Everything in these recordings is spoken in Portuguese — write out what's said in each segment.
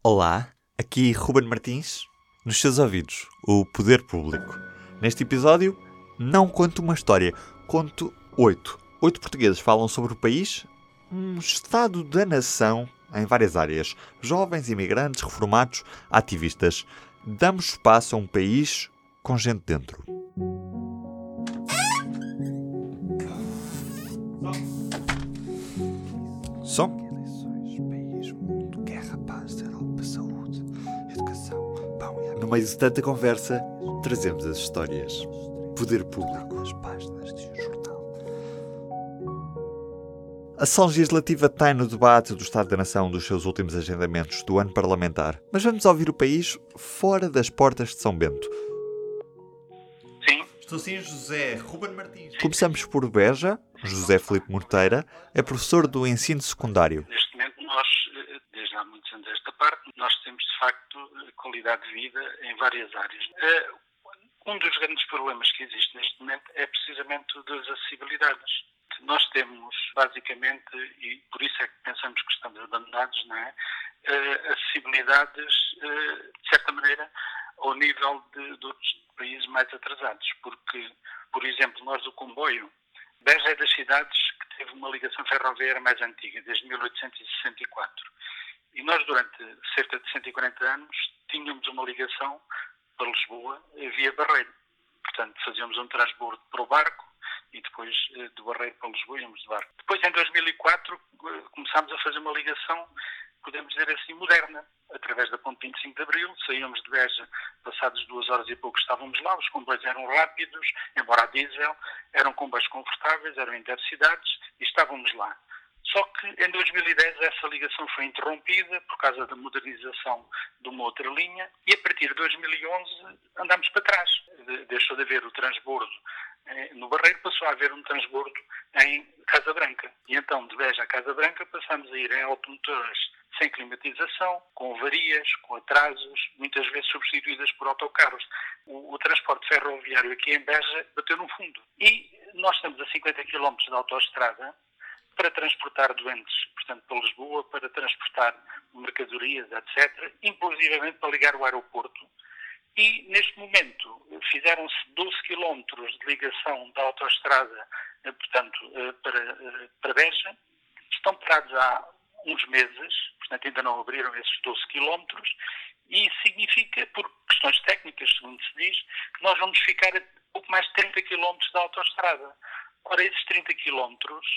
Olá, aqui Ruben Martins, nos seus ouvidos, o Poder Público. Neste episódio, não conto uma história, conto 8. 8 portugueses falam sobre o país, um estado da nação em várias áreas. Jovens, imigrantes, reformados, ativistas. Damos espaço a um país com gente dentro. Som. No meio de tanta conversa, trazemos as histórias. Poder Público. As páginas de um jornal. A sessão legislativa tem no debate do Estado da Nação dos seus últimos agendamentos do ano parlamentar. Mas vamos ouvir o país fora das portas de São Bento. Sim. Estou sim, José Ruben Martins. Começamos por Beja. José Filipe Morteira é professor do ensino secundário. Neste momento, nós, desde há muitos anos esta parte, nós temos, de facto, qualidade de vida em várias áreas. Um dos grandes problemas que existe neste momento é precisamente o das acessibilidades. Nós temos, basicamente, e por isso é que pensamos que estamos abandonados, não é? Acessibilidades, de certa maneira, ao nível de outros países mais atrasados. Porque, por exemplo, nós o comboio, Beja é das cidades que teve uma ligação ferroviária mais antiga, desde 1864. E nós, durante cerca de 140 anos, tínhamos uma ligação para Lisboa via Barreiro. Portanto, fazíamos um transbordo para o barco e depois de Barreiro para Lisboa íamos de barco. Depois, em 2004, começámos a fazer uma ligação, podemos dizer assim, moderna. Através da ponte 25 de Abril, saíamos de Beja, passadas 2 horas e pouco estávamos lá, os comboios eram rápidos, embora a diesel, eram comboios confortáveis, eram intercidades e estávamos lá. Só que em 2010 essa ligação foi interrompida por causa da modernização de uma outra linha e a partir de 2011 andámos para trás. Deixou de haver o transbordo no Barreiro, passou a haver um transbordo em Casa Branca. E então de Beja a Casa Branca passamos a ir em automotoras sem climatização, com avarias, com atrasos, muitas vezes substituídas por autocarros. O transporte ferroviário aqui em Beja bateu no fundo. E nós estamos a 50 km de autoestrada para transportar doentes, portanto, para Lisboa, para transportar mercadorias, etc., inclusivamente para ligar o aeroporto. E, neste momento, fizeram-se 12 km de ligação da autoestrada, portanto, para Beja. Estão parados há uns meses, portanto, ainda não abriram esses 12 km, e isso significa, por questões técnicas, segundo se diz, que nós vamos ficar a pouco mais de 30 km da autoestrada. Ora, esses 30 km,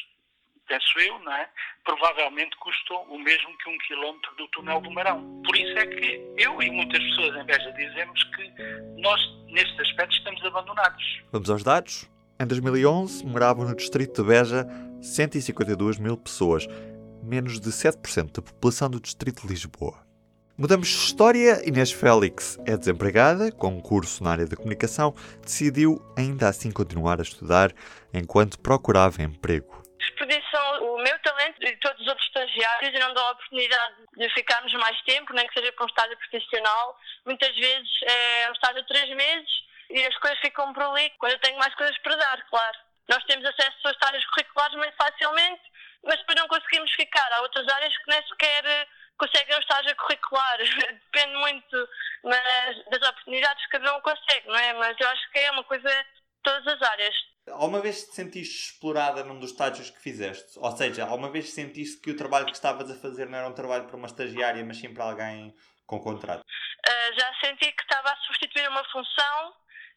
penso eu, não é? Provavelmente custam o mesmo que 1 quilómetro do túnel do Marão. Por isso é que eu e muitas pessoas em Beja dizemos que nós, neste aspecto, estamos abandonados. Vamos aos dados. Em 2011, moravam no distrito de Beja 152 mil pessoas, menos de 7% da população do distrito de Lisboa. Mudamos de história. Inês Félix é desempregada, com um curso na área da comunicação, decidiu ainda assim continuar a estudar enquanto procurava emprego. Desperdiçam o meu talento e todos os outros estagiários e não dão a oportunidade de ficarmos mais tempo, nem que seja com um estágio profissional. Muitas vezes é um estágio de 3 meses e as coisas ficam por ali quando eu tenho mais coisas para dar, claro. Nós temos acesso aos estágios curriculares muito facilmente, mas depois não conseguimos ficar. Há outras áreas que nem sequer conseguem um estágio curricular. Depende muito das oportunidades que cada um consegue, não é? Mas eu acho que é uma coisa de todas as áreas. Alguma vez te sentiste explorada num dos estágios que fizeste? Ou seja, alguma vez sentiste que o trabalho que estavas a fazer não era um trabalho para uma estagiária, mas sim para alguém com contrato? Já senti que estava a substituir uma função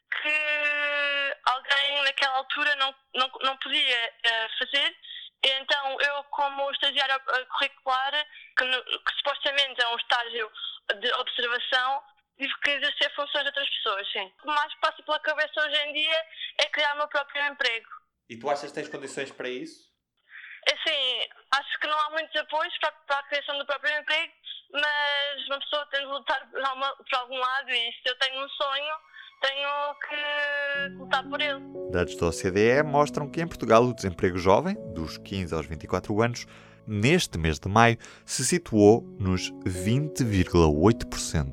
que alguém naquela altura não podia fazer. Então eu, como estagiária curricular, que supostamente é um estágio de observação, tive que exercer funções de outras pessoas, sim. O que mais passa pela cabeça hoje em dia é criar o meu próprio emprego. E tu achas que tens condições para isso? Assim, acho que não há muitos apoios para a criação do próprio emprego, mas uma pessoa tem de lutar por algum lado e se eu tenho um sonho, tenho que lutar por ele. Dados da OCDE mostram que em Portugal o desemprego jovem, dos 15 aos 24 anos, neste mês de maio, se situou nos 20,8%.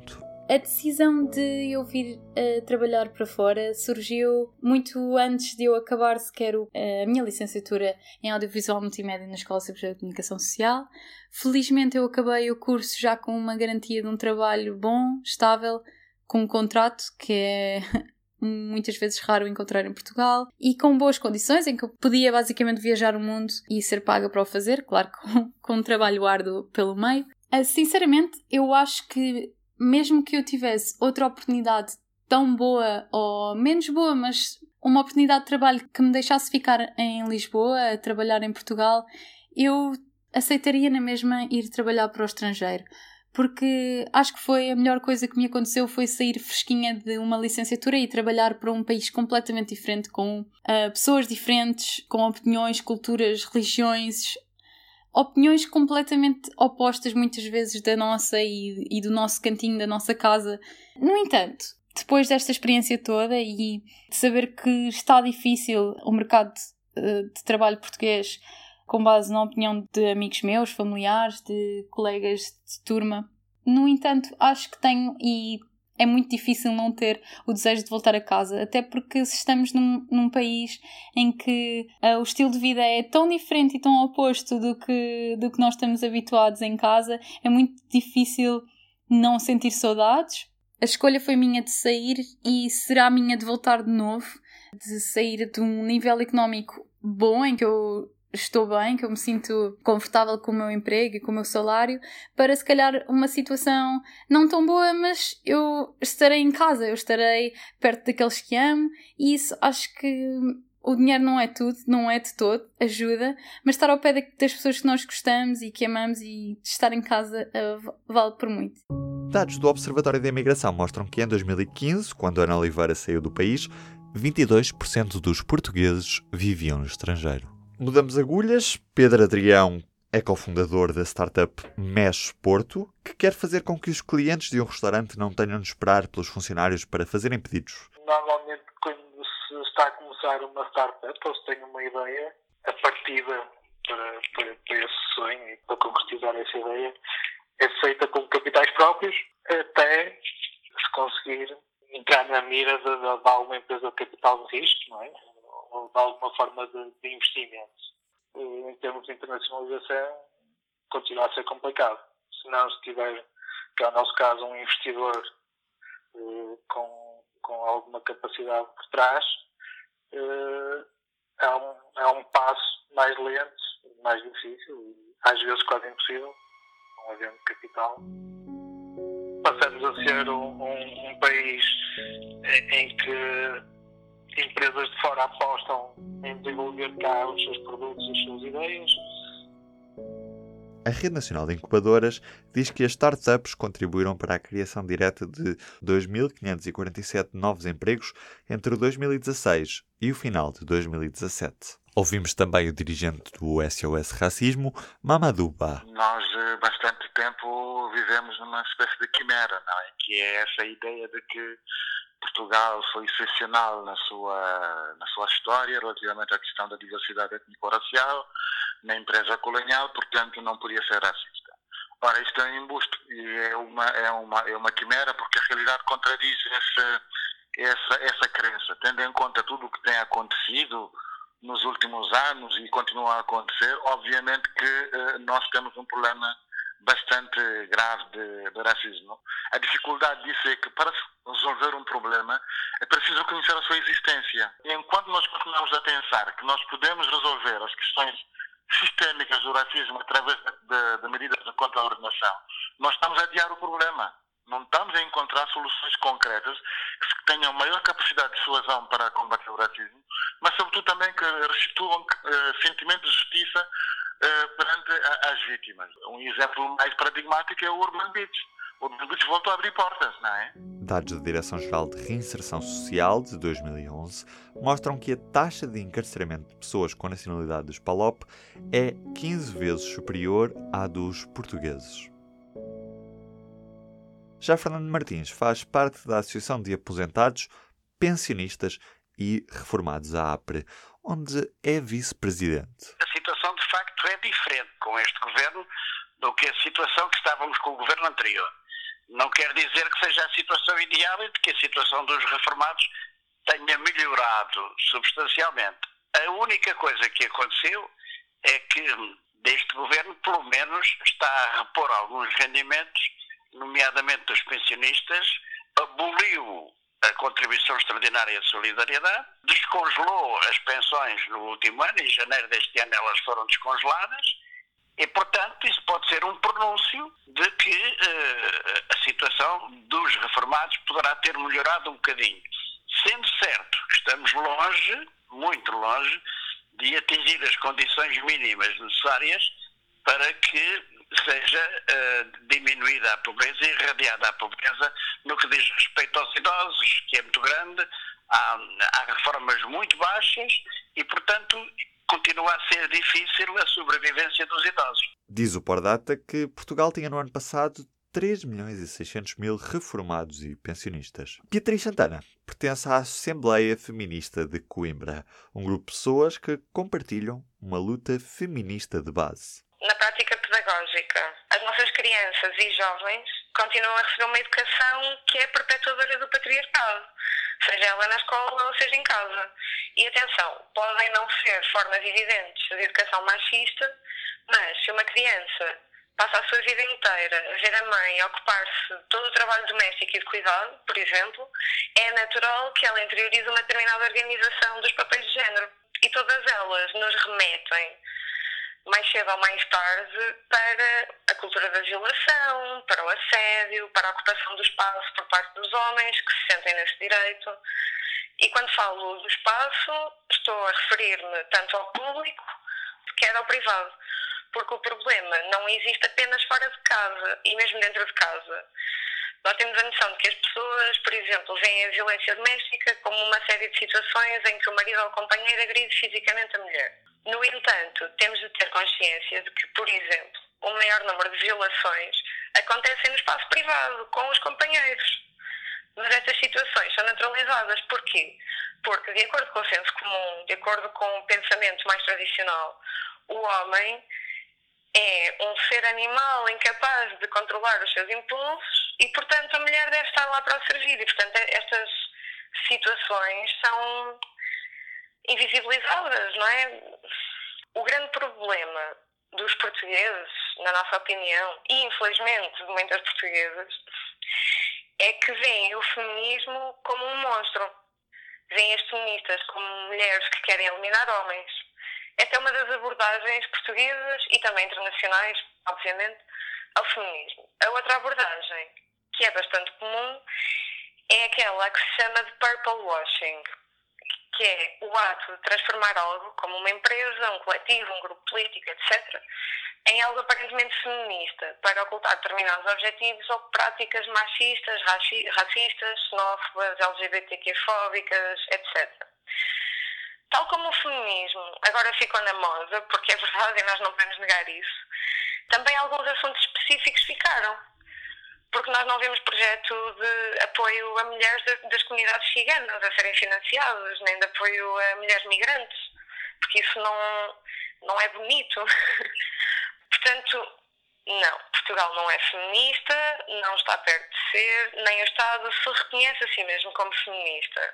A decisão de eu vir trabalhar para fora surgiu muito antes de eu acabar sequer a minha licenciatura em Audiovisual Multimédia na Escola Superior de Comunicação Social. Felizmente eu acabei o curso já com uma garantia de um trabalho bom, estável, com um contrato que é muitas vezes raro encontrar em Portugal, e com boas condições em que eu podia basicamente viajar o mundo e ser paga para o fazer, claro, com um trabalho árduo pelo meio. Sinceramente, eu acho que mesmo que eu tivesse outra oportunidade tão boa ou menos boa, mas uma oportunidade de trabalho que me deixasse ficar em Lisboa, a trabalhar em Portugal, eu aceitaria na mesma ir trabalhar para o estrangeiro. Porque acho que foi a melhor coisa que me aconteceu, foi sair fresquinha de uma licenciatura e trabalhar para um país completamente diferente, com pessoas diferentes, com opiniões, culturas, religiões, opiniões completamente opostas muitas vezes da nossa e do nosso cantinho, da nossa casa. No entanto, depois desta experiência toda e de saber que está difícil o mercado de trabalho português, com base na opinião de amigos meus, familiares, de colegas de turma, no entanto, acho que tenho, e é muito difícil não ter o desejo de voltar a casa, até porque se estamos num país em que o estilo de vida é tão diferente e tão oposto do que nós estamos habituados em casa, é muito difícil não sentir saudades. A escolha foi minha de sair e será minha de voltar de novo, de sair de um nível económico bom, em que eu estou bem, que eu me sinto confortável com o meu emprego e com o meu salário, para se calhar uma situação não tão boa, mas eu estarei em casa, eu estarei perto daqueles que amo, e isso acho que o dinheiro não é tudo, não é de todo, ajuda, mas estar ao pé das pessoas que nós gostamos e que amamos e estar em casa vale por muito. Dados do Observatório da Imigração mostram que em 2015, quando Ana Oliveira saiu do país, 22% dos portugueses viviam no estrangeiro. Mudamos agulhas. Pedro Adrião é cofundador da startup Mesh Porto, que quer fazer com que os clientes de um restaurante não tenham de esperar pelos funcionários para fazerem pedidos. Normalmente, quando se está a começar uma startup ou se tem uma ideia, a partida para esse sonho e para concretizar essa ideia é feita com capitais próprios até se conseguir entrar na mira de alguma empresa de capital de risco, não é? Ou de alguma forma de investimento. Em termos de internacionalização, continua a ser complicado. Se não se tiver, que é o nosso caso, um investidor com alguma capacidade por trás, é um passo mais lento, mais difícil e às vezes quase impossível, não havendo capital. Passamos a ser um país em que empresas de fora apostam em desenvolver cá os seus produtos e as suas ideias. A Rede Nacional de Incubadoras diz que as startups contribuíram para a criação direta de 2.547 novos empregos entre 2016 e o final de 2017. Ouvimos também o dirigente do SOS Racismo, Mamadou Ba. Nós, bastante tempo, vivemos numa espécie de quimera, não é? Que é essa ideia de que Portugal foi excepcional na sua história relativamente à questão da diversidade étnico-racial, na empresa colonial, portanto não podia ser racista. Ora, isto é um embuste e é uma quimera, porque a realidade contradiz essa crença, tendo em conta tudo o que tem acontecido nos últimos anos e continua a acontecer. Obviamente que nós temos um problema bastante grave de racismo. A dificuldade disso é que para resolver um problema é preciso conhecer a sua existência. E enquanto nós continuamos a pensar que nós podemos resolver as questões sistémicas do racismo através de medidas de contra-ordenação, nós estamos a adiar o problema. Não estamos a encontrar soluções concretas que tenham maior capacidade de dissuasão para combater o racismo, mas sobretudo também que restituam sentimento de justiça perante as vítimas. Um exemplo mais paradigmático é o Urban Beach. O Urban Beach voltou a abrir portas, não é? Dados da Direção-Geral de Reinserção Social de 2011 mostram que a taxa de encarceramento de pessoas com nacionalidade dos PALOP é 15 vezes superior à dos portugueses. Já Fernando Martins faz parte da Associação de Aposentados, Pensionistas e Reformados, a APRE, onde é vice-presidente. A situação, de facto, é diferente com este governo do que a situação que estávamos com o governo anterior. Não quer dizer que seja a situação ideal e de que a situação dos reformados tenha melhorado substancialmente. A única coisa que aconteceu é que deste governo, pelo menos, está a repor alguns rendimentos, nomeadamente dos pensionistas, aboliu a contribuição extraordinária de solidariedade, descongelou as pensões no último ano, em janeiro deste ano elas foram descongeladas, e, portanto, isso pode ser um pronúncio de que a situação dos reformados poderá ter melhorado um bocadinho. Sendo certo que estamos longe, muito longe, de atingir as condições mínimas necessárias para que seja diminuída a pobreza e irradiada a pobreza no que diz respeito aos idosos, que é muito grande, há reformas muito baixas e, portanto, continua a ser difícil a sobrevivência dos idosos. Diz o Pordata que Portugal tinha no ano passado 3.600.000 reformados e pensionistas. Beatriz Santana pertence à Assembleia Feminista de Coimbra, um grupo de pessoas que compartilham uma luta feminista de base. Na prática pedagógica, as nossas crianças e jovens continuam a receber uma educação que é perpetuadora do patriarcado, seja ela na escola ou seja em casa. E atenção, podem não ser formas evidentes de educação machista, mas se uma criança passa a sua vida inteira a ver a mãe ocupar-se de todo o trabalho doméstico e de cuidado, por exemplo, é natural que ela interiorize uma determinada organização dos papéis de género. E todas elas nos remetem, mais cedo ou mais tarde, para a cultura da violação, para o assédio, para a ocupação do espaço por parte dos homens que se sentem nesse direito. E quando falo do espaço, estou a referir-me tanto ao público, quer ao privado. Porque o problema não existe apenas fora de casa e mesmo dentro de casa. Nós temos a noção de que as pessoas, por exemplo, veem a violência doméstica como uma série de situações em que o marido ou o companheiro agride fisicamente a mulher. No entanto, temos de ter consciência de que, por exemplo, o maior número de violações acontecem no espaço privado, com os companheiros. Mas estas situações são naturalizadas. Porquê? Porque, de acordo com o senso comum, de acordo com o pensamento mais tradicional, o homem é um ser animal incapaz de controlar os seus impulsos e, portanto, a mulher deve estar lá para o servir. E, portanto, estas situações são invisibilizadas, não é? O grande problema dos portugueses, na nossa opinião, e infelizmente de muitas portuguesas, é que veem o feminismo como um monstro. Veem as feministas como mulheres que querem eliminar homens. Esta é uma das abordagens portuguesas e também internacionais, obviamente, ao feminismo. A outra abordagem, que é bastante comum, é aquela que se chama de purple washing, que é o ato de transformar algo, como uma empresa, um coletivo, um grupo político, etc., em algo aparentemente feminista, para ocultar determinados objetivos ou práticas machistas, racistas, xenófobas, LGBTQ-fóbicas, etc. Tal como o feminismo agora ficou na moda, porque é verdade e nós não podemos negar isso, também alguns assuntos específicos ficaram. Porque nós não vemos projeto de apoio a mulheres das comunidades ciganas a serem financiadas, nem de apoio a mulheres migrantes, porque isso não é bonito. Portanto, não, Portugal não é feminista, não está perto de ser, nem o Estado se reconhece a si mesmo como feminista.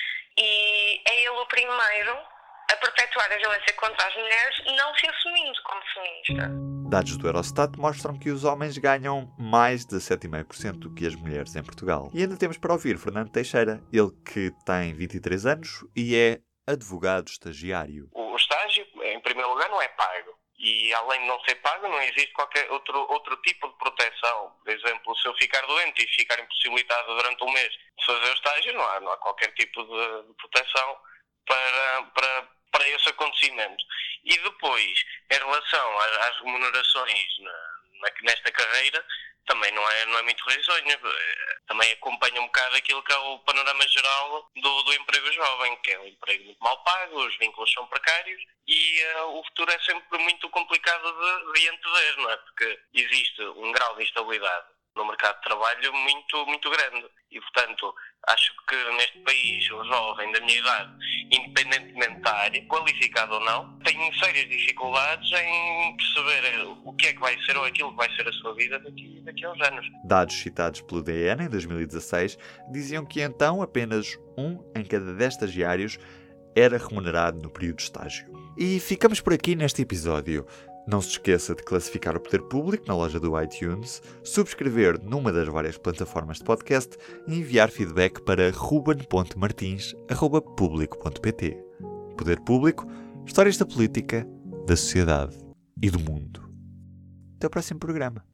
E é ele o primeiro a perpetuar a violência contra as mulheres, não se assumindo como feminista. Dados do Eurostat mostram que os homens ganham mais de 7,5% do que as mulheres em Portugal. E ainda temos para ouvir Fernando Teixeira, ele que tem 23 anos e é advogado estagiário. O estágio, em primeiro lugar, não é pago. E além de não ser pago, não existe qualquer outro tipo de proteção. Por exemplo, se eu ficar doente e ficar impossibilitado durante um mês de fazer o estágio, não há qualquer tipo de proteção para esse acontecimento. E depois, em relação às remunerações nesta carreira, também não é muito risonho. Também acompanha um bocado aquilo que é o panorama geral do emprego jovem, que é um emprego muito mal pago, os vínculos são precários e o futuro é sempre muito complicado de antever, não é? Porque existe um grau de instabilidade no mercado de trabalho muito, muito grande. E, portanto, acho que neste país o jovem da minha idade, independentemente da área, qualificado ou não, tem sérias dificuldades em perceber o que é que vai ser ou aquilo que vai ser a sua vida daqui a uns anos. Dados citados pelo DN em 2016 diziam que então apenas 1 em cada 10 estagiários era remunerado no período de estágio. E ficamos por aqui neste episódio. Não se esqueça de classificar o Poder Público na loja do iTunes, subscrever numa das várias plataformas de podcast e enviar feedback para ruben.martins@publico.pt. Poder Público, histórias da política, da sociedade e do mundo. Até o próximo programa.